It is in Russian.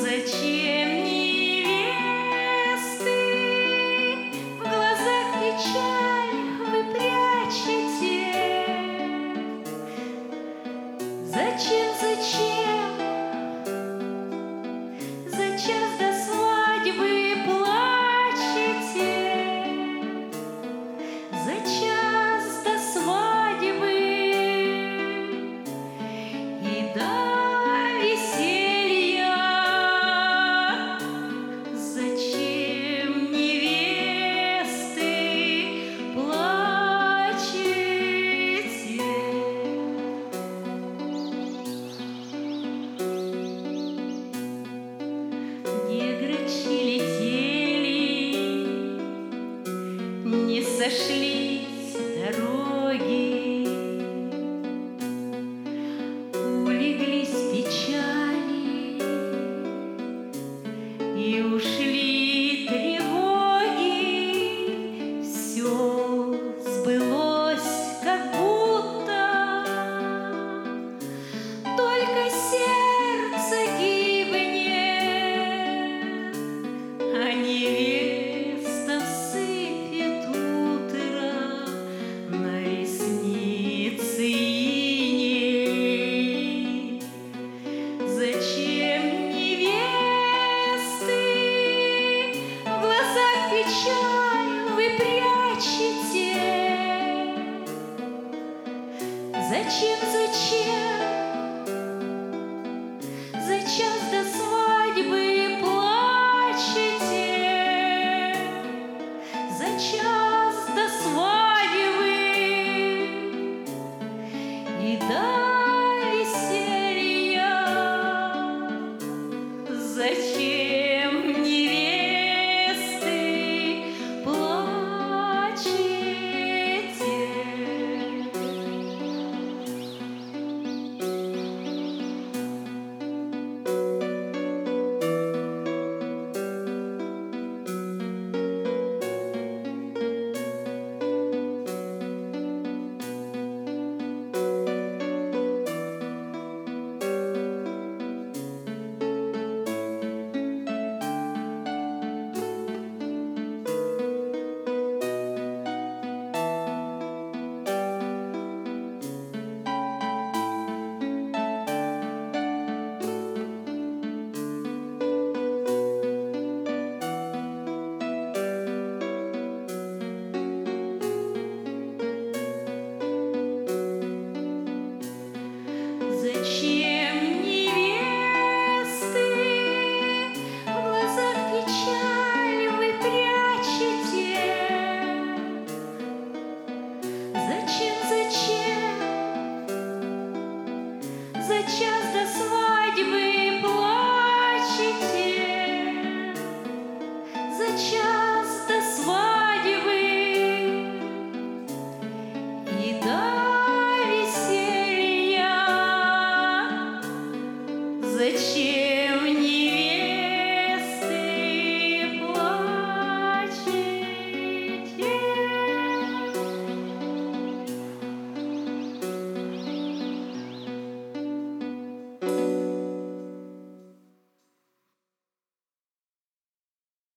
Зачем невесты в глазах печаль вы прячете? Зачем за час до свадьбы плачете? За час до свадьбы и до веселья. Зачем невесты плачете? Неграчи летели, не сошлись дороги, улеглись печали и ушли тревоги. Все сбылось, как будто, только сердце гибнет, а невеста сыпет утро на ресницы иней. Зачем невесты в глазах печаль вы прячете? Зачем за час до свадьбы плачете? За час до свадьбы и до веселья. Зачем невесты плачете? Зачем невесты в глазах печаль вы прячете? Зачем за час до свадьбы плачете? За час